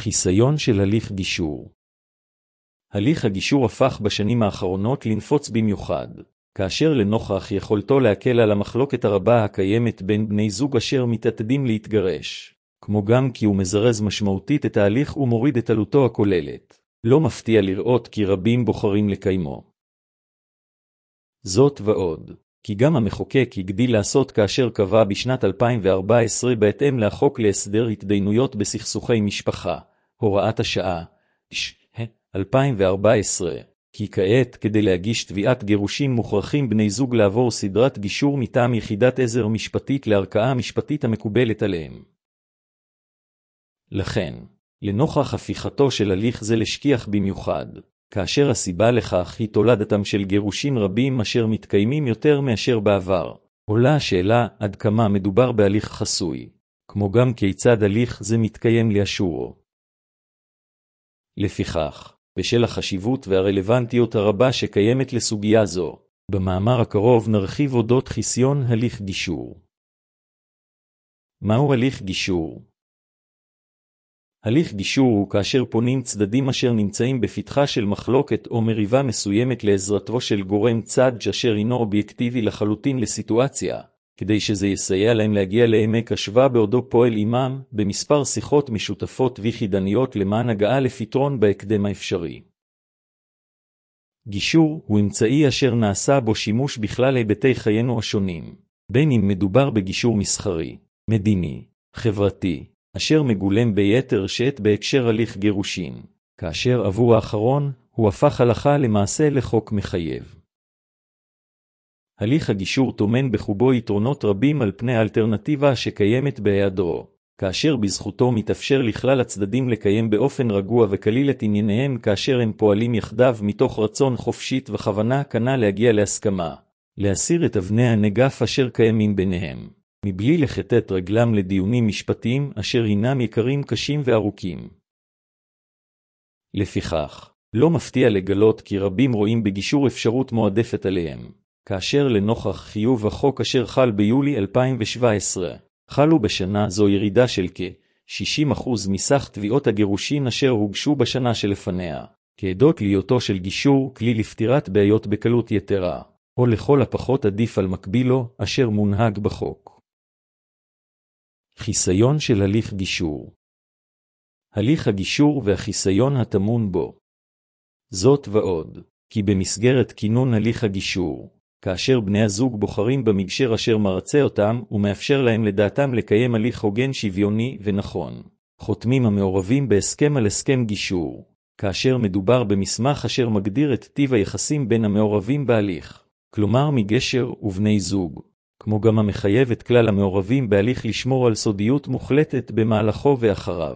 חיסיון של הליך גישור. הליך הגישור הפך בשנים האחרונות לנפוץ במיוחד, כאשר לנוכח יכולתו להקל על המחלוקת הרבה הקיימת בין בני זוג אשר מתעתדים להתגרש, כמו גם כי הוא מזרז משמעותית את ההליך ומוריד את עלותו הכוללת. לא מפתיע לראות כי רבים בוחרים לקיימו. זאת ועוד, כי גם המחוקק הגדיל לעשות כאשר קבע בשנת 2014 בהתאם לחוק להסדר התדיינויות בסכסוכי משפחה, הוראת השעה, 2014, כי כעת כדי להגיש תביעת גירושים מוכרחים בני זוג לעבור סדרת גישור מטעם יחידת עזר משפטית לערכאה המשפטית המקובלת עליהם. לכן, לנוכח הפיכתו של הליך זה לשכיח במיוחד, כאשר הסיבה לכך היא תולדתם של גירושים רבים אשר מתקיימים יותר מאשר בעבר, עולה השאלה עד כמה מדובר בהליך חסוי, כמו גם כיצד הליך זה מתקיים לאשורו. לפיכך, בשל החשיבות והרלוונטיות הרבה שקיימת לסוגיה זו, במאמר הקרוב נרחיב אודות חיסיון הליך גישור. מהו הליך גישור? הליך גישור הוא כאשר פונים צדדים אשר נמצאים בפתחה של מחלוקת או מריבה מסוימת לעזרתו של גורם צד אשר אינו אובייקטיבי לחלוטין לסיטואציה, כדי שזה יסייע להם להגיע לעמק השווה בעודו פועל עמם במספר שיחות משותפות ויחידניות למען הגעה לפתרון בהקדם האפשרי. גישור הוא אמצעי אשר נעשה בו שימוש בכלל היבטי חיינו השונים, בין אם מדובר בגישור מסחרי, מדיני, חברתי, אשר מגולם ביתר שאת בהקשר הליך גירושין, כאשר עבור האחרון הוא הפך הלכה למעשה לחוק מחייב. הליך הגישור טומן בחובו יתרונות רבים על פני האלטרנטיבה שקיימת בהיעדרו, כאשר בזכותו מתאפשר לכלל הצדדים לקיים באופן רגוע וקליל את ענייניהם כאשר הם פועלים יחדיו מתוך רצון חופשית וכוונה כנה להגיע להסכמה, להסיר את אבני הנגף אשר קיימים ביניהם, מבלי לכתת רגלם לדיונים משפטיים אשר הינם יקרים קשים וארוכים. לפיכך, לא מפתיע לגלות כי רבים רואים בגישור אפשרות מועדפת עליהם, כאשר לנוכח חיוב החוק אשר חל ביולי 2017, חלו בשנה זו ירידה של כ-60% מסך תביעות הגירושין אשר הוגשו בשנה שלפניה, כעדות להיותו של גישור כלי לפתירת בעיות בקלות יתרה, או לכל הפחות עדיף על מקבילו אשר מונהג בחוק. חיסיון של הליך גישור. הליך הגישור והחיסיון הטמון בו. זאת ועוד, כי במסגרת כינון הליך הגישור, כאשר בני הזוג בוחרים במגשר אשר מרצה אותם ומאפשר להם לדעתם לקיים הליך הוגן שוויוני ונכון, חותמים המעורבים בהסכם על הסכם גישור, כאשר מדובר במסמך אשר מגדיר את טיב היחסים בין המעורבים בהליך, כלומר מגשר ובני זוג, כמו גם המחייב את כלל המעורבים בהליך לשמור על סודיות מוחלטת במהלכו ואחריו.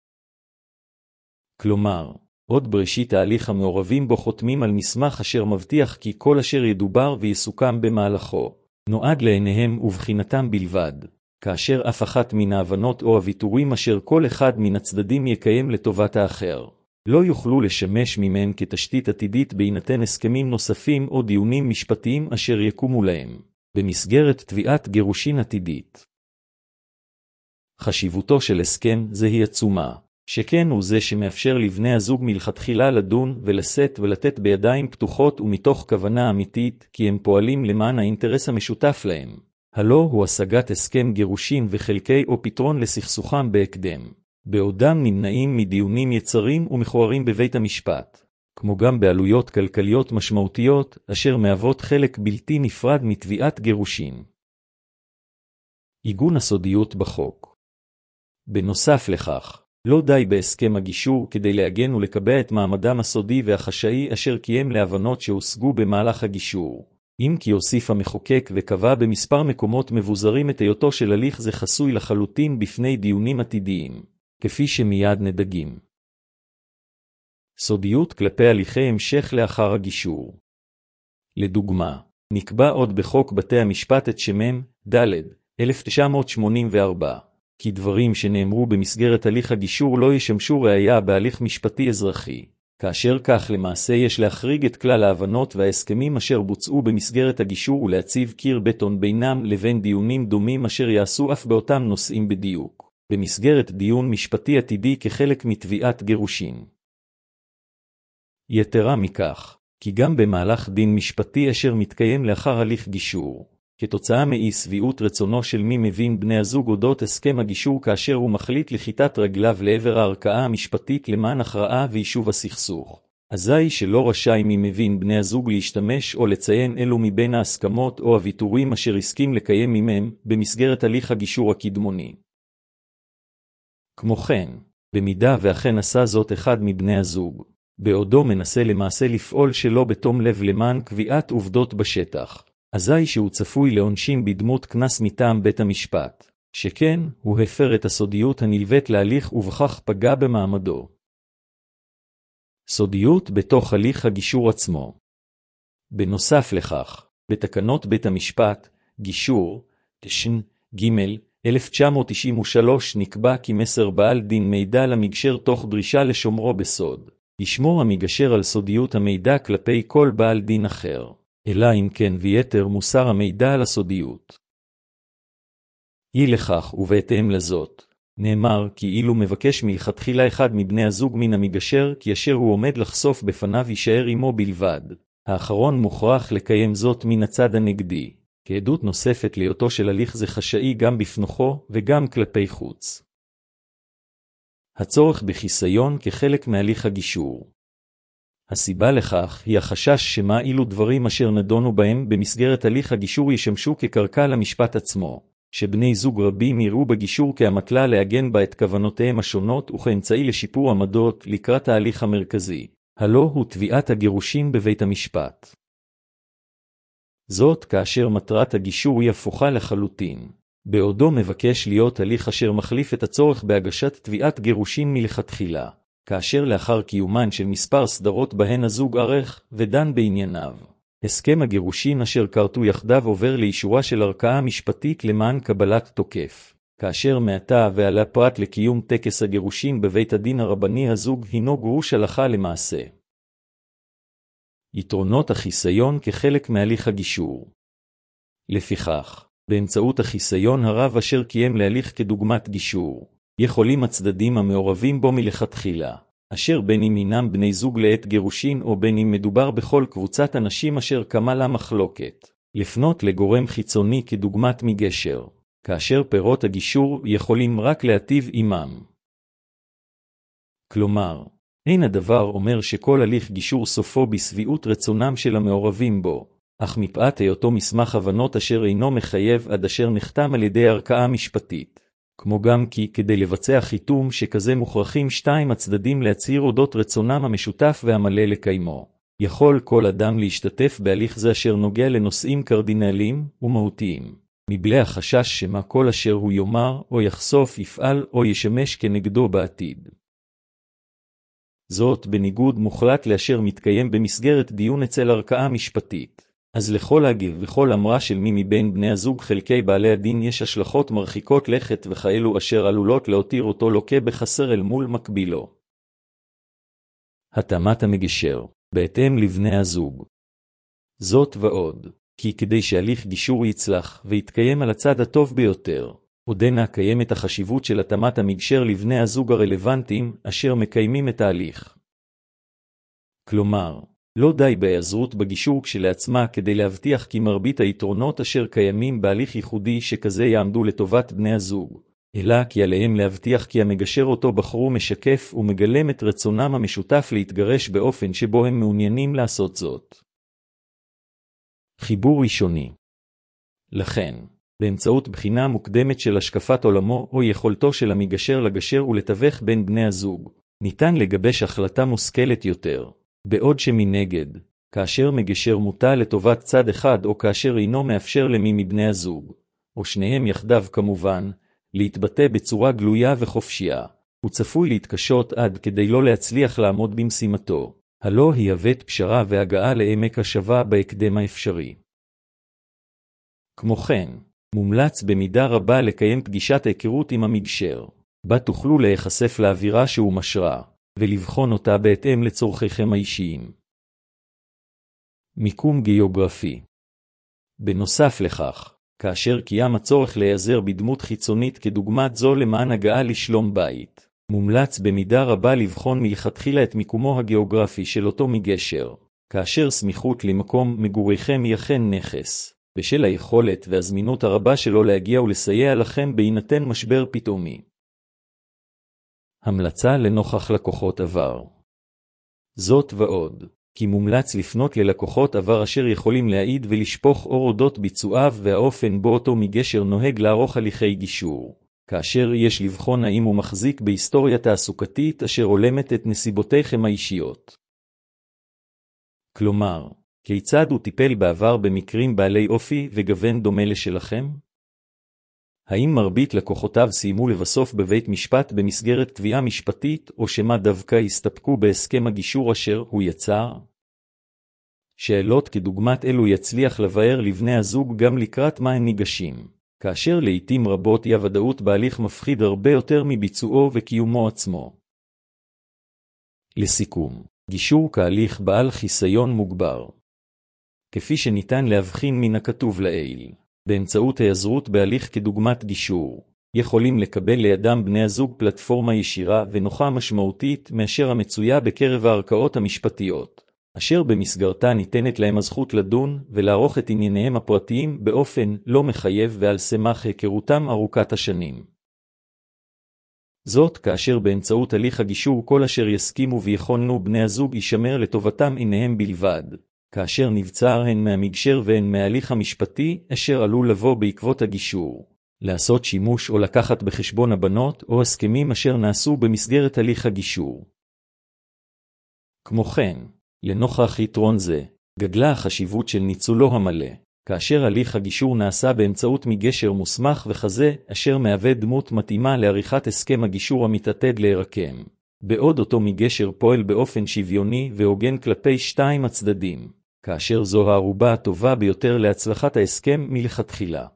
כלומר, עוד בראשית ההליך המעורבים בו חותמים על מסמך אשר מבטיח כי כל אשר ידובר ויסוכם במהלכו, נועד לעיניהם ובחינתם בלבד, כאשר אף אחת מן ההבנות או הוויתורים אשר כל אחד מן הצדדים יקיים לטובת האחר, לא יוכלו לשמש ממהם כתשתית עתידית בהינתן הסכמים נוספים או דיונים משפטיים אשר יקומו להם, במסגרת תביעת גירושין עתידית. חשיבותו של הסכם זה היא עצומה, שכן הוא זה שמאפשר לבני הזוג מלכתחילה לדון ולשאת ולתת בידיים פתוחות ומתוך כוונה אמיתית, כי הם פועלים למען האינטרס המשותף להם. הלא הוא השגת הסכם גירושין וחלקי או פתרון לסכסוכם בהקדם, בעודם נמנעים מדיונים יצרים ומכוערים בבית המשפט, כמו גם בעלויות כלכליות משמעותיות, אשר מהוות חלק בלתי נפרד מתביעת גירושין. עיגון הסודיות בחוק. בנוסף לכך, לא די בהסכם הגישור כדי לעגן ולקבע את מעמדם הסודי והחשאי אשר קיים להבנות שהושגו במהלך הגישור, אם כי הוסיף המחוקק וקבע במספר מקומות מבוזרים את היותו של הליך זה חסוי לחלוטין בפני דיונים עתידיים, כפי שמיד נדגים. סודיות כלפי הליכי המשך לאחר הגישור. לדוגמה, נקבע עוד בחוק בתי המשפט את שמם, ד' 1984, כי דברים שנאמרו במסגרת הליך הגישור לא ישמשו ראיה בהליך משפטי אזרחי, כאשר כך למעשה יש להחריג את כלל ההבנות וההסכמים אשר בוצעו במסגרת הגישור ולהציב קיר בטון בינם לבין דיונים דומים אשר יעשו אף באותם נושאים בדיוק, במסגרת דיון משפטי עתידי כחלק מתביעת גירושין. יתרה מכך, כי גם במהלך דין משפטי אשר מתקיים לאחר הליך גישור, כתוצאה מאי שביעות רצונו של מי מבין בני הזוג אודות הסכם הגישור כאשר הוא מחליט לכיתת רגליו לעבר הערכאה המשפטית למען הכרעה ויישוב הסכסוך, אזי שלא רשאי מי מבין בני הזוג להשתמש או לציין אלו מבין ההסכמות או הוויתורים אשר הסכים לקיים ממם במסגרת הליך הגישור הקדמוני. כמו כן, במידה ואכן עשה זאת אחד מבני הזוג, בעודו מנסה למעשה לפעול שלא בתום לב למען קביעת עובדות בשטח, אזי שהוא צפוי לעונשים בדמות קנס מטעם בית המשפט, שכן הוא הפר את הסודיות הנלווית להליך ובכך פגע במעמדו. סודיות בתוך הליך הגישור עצמו. בנוסף לכך, בתקנות בית המשפט, גישור, תש"ן, ג' 1993 נקבע כי מסר בעל דין מידע למגשר תוך דרישה לשומרו בסוד. ישמור המגשר על סודיות המידע כלפי כל בעל דין אחר, אלא אם כן ויתר מוסר המידע על הסודיות. אי לכך ובהתאם לזאת, נאמר כי אילו מבקש מלכתחילה אחד מבני הזוג מן המגשר כי אשר הוא עומד לחשוף בפניו יישאר עמו בלבד, האחרון מוכרח לקיים זאת מן הצד הנגדי, כעדות נוספת להיותו של הליך זה חשאי גם בפנוכו וגם כלפי חוץ. הצורך בחיסיון כחלק מהליך הגישור. הסיבה לכך היא החשש שמה אילו דברים אשר נדונו בהם במסגרת הליך הגישור ישמשו כקרקע למשפט עצמו, שבני זוג רבים יראו בגישור כהמטלה להגן בה את כוונותיהם השונות וכאמצעי לשיפור עמדות לקראת ההליך המרכזי, הלא הוא תביעת הגירושין בבית המשפט. זאת כאשר מטרת הגישור היא הפוכה לחלוטין, בעודו מבקש להיות הליך אשר מחליף את הצורך בהגשת תביעת גירושין מלכתחילה, כאשר לאחר קיומן של מספר סדרות בהן הזוג ערך ודן בענייניו, הסכם הגירושין אשר כרתו יחדיו עובר לאישורה של ערכאה משפטית למען קבלת תוקף, כאשר מעתה ועלה פרט לקיום טקס הגירושין בבית הדין הרבני הזוג הינו גרוש הלכה למעשה. יתרונות החיסיון כחלק מהליך הגישור. לפיכך, באמצעות החיסיון הרב אשר קיים להליך כדוגמת גישור, יכולים הצדדים המעורבים בו מלכתחילה, אשר בין אם הינם בני זוג לעת גירושין או בין אם מדובר בכל קבוצת אנשים אשר קמה לה מחלוקת, לפנות לגורם חיצוני כדוגמת מגשר, כאשר פירות הגישור יכולים רק להטיב עמם. כלומר, אין הדבר אומר שכל הליך גישור סופו בשביעות רצונם של המעורבים בו, אך מפאת היותו מסמך הבנות אשר אינו מחייב עד אשר נחתם על ידי ערכאה משפטית, כמו גם כי כדי לבצע חיתום שכזה מוכרחים שתיים הצדדים להצהיר אודות רצונם המשותף והמלא לקיימו. יכול כל אדם להשתתף בהליך זה אשר נוגע לנושאים קרדינליים ומהותיים, מבלי החשש שמה כל אשר הוא יאמר או יחשוף יפעל או ישמש כנגדו בעתיד. זאת בניגוד מוחלט לאשר מתקיים במסגרת דיון אצל ערכאה משפטית. אז לכל הגיב וכל אמרה של מי מבין בני הזוג חלקי בעלי הדין יש השלכות מרחיקות לכת וכאלו אשר עלולות להותיר אותו לוקה בחסר אל מול מקבילו. התאמת המגשר, בהתאם לבני הזוג. זאת ועוד, כי כדי שהליך גישור יצלח ויתקיים על הצד הטוב ביותר, עודנה קיימת החשיבות של התאמת המגשר לבני הזוג הרלוונטיים אשר מקיימים את ההליך. כלומר, לא די בהיעזרות בגישור כשלעצמה כדי להבטיח כי מרבית היתרונות אשר קיימים בהליך ייחודי שכזה יעמדו לטובת בני הזוג, אלא כי עליהם להבטיח כי המגשר אותו בחרו משקף ומגלם את רצונם המשותף להתגרש באופן שבו הם מעוניינים לעשות זאת. חיבור ראשוני. לכן, באמצעות בחינה מוקדמת של השקפת עולמו או יכולתו של המגשר לגשר ולתווך בין בני הזוג, ניתן לגבש החלטה מושכלת יותר. בעוד שמנגד, כאשר מגשר מוטה לטובת צד אחד או כאשר אינו מאפשר למי מבני הזוג, או שניהם יחדיו כמובן, להתבטא בצורה גלויה וחופשייה, הוא צפוי להתקשות עד כדי לא להצליח לעמוד במשימתו, הלא היא הבאת פשרה והגעה לעמק השווה בהקדם האפשרי. כמו כן, מומלץ במידה רבה לקיים פגישת היכרות עם המגשר, בה תוכלו להיחשף לאווירה שהוא משרה, ולבחון אותה בהתאם לצורכיכם האישיים. מיקום גיאוגרפי. בנוסף לכך, כאשר קיים הצורך להיעזר בדמות חיצונית כדוגמת זו למען הגעה לשלום בית. מומלץ במידה רבה לבחון מלכתחילה את מיקומו הגיאוגרפי של אותו מגשר, כאשר סמיכות למקום מגוריכם היא אכן נכס, בשל היכולת והזמינות הרבה שלו להגיע ולסייע לכם בהינתן משבר פתאומי. המלצה לנוכח לקוחות עבר. זאת ועוד, כי מומלץ לפנות ללקוחות עבר אשר יכולים להעיד ולשפוך אור אודות ביצועיו והאופן בו אותו מגשר נוהג לערוך הליכי גישור, כאשר יש לבחון האם הוא מחזיק בהיסטוריה תעסוקתית אשר הולמת את נסיבותיכם האישיות. כלומר, כיצד הוא טיפל בעבר במקרים בעלי אופי וגוון דומה לשלכם? האם מרבית לקוחותיו סיימו לבסוף בבית משפט במסגרת תביעה משפטית, או שמה דווקא הסתפקו בהסכם הגישור אשר הוא יצר? שאלות כדוגמת אלו יצליח לבאר לבני הזוג גם לקראת מה הם ניגשים, כאשר לעתים רבות היא הוודאות בהליך מפחיד הרבה יותר מביצועו וקיומו עצמו. לסיכום, גישור כהליך בעל חיסיון מוגבר. כפי שניתן להבחין מן הכתוב לעיל, באמצעות היעזרות בהליך כדוגמת גישור, יכולים לקבל לידם בני הזוג פלטפורמה ישירה ונוחה משמעותית מאשר המצויה בקרב הערכאות המשפטיות, אשר במסגרתה ניתנת להם הזכות לדון ולערוך את ענייניהם הפרטיים באופן לא מחייב ועל סמך היכרותם ארוכת השנים. זאת כאשר באמצעות הליך הגישור כל אשר יסכימו ויכולנו בני הזוג יישמר לטובתם עיניהם בלבד, כאשר נבצר הן מהמגשר והן מההליך המשפטי אשר עלול לבוא בעקבות הגישור, לעשות שימוש או לקחת בחשבון הבנות או הסכמים אשר נעשו במסגרת הליך הגישור. כמו כן, לנוכח יתרון זה, גדלה החשיבות של ניצולו המלא, כאשר הליך הגישור נעשה באמצעות מגשר מוסמך וכזה אשר מהווה דמות מתאימה לעריכת הסכם הגישור המתעתד להירקם, בעוד אותו מגשר פועל באופן שוויוני והוגן כלפי שתיים הצדדים, כאשר זו הערובה הטובה ביותר להצלחת ההסכם מלכתחילה.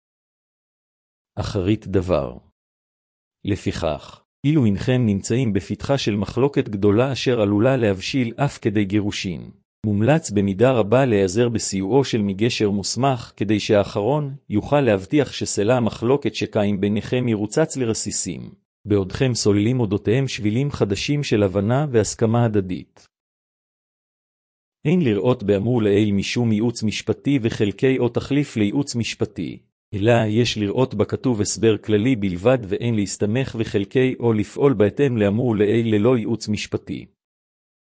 אחרית דבר. לפיכך, אילו אינכם נמצאים בפתחה של מחלוקת גדולה אשר עלולה להבשיל אף כדי גירושין, מומלץ במידה רבה להיעזר בסיועו של מגשר מוסמך כדי שהאחרון יוכל להבטיח שסלע המחלוקת שקיים ביניכם ירוצץ לרסיסים, בעודכם סוללים אודותיהם שבילים חדשים של הבנה והסכמה הדדית. אין לראות באמור לעיל משום ייעוץ משפטי וחלקי או תחליף לייעוץ משפטי, אלא יש לראות בכתוב הסבר כללי בלבד ואין להסתמך וחלקי או לפעול בהתאם לאמור לעיל ללא ייעוץ משפטי.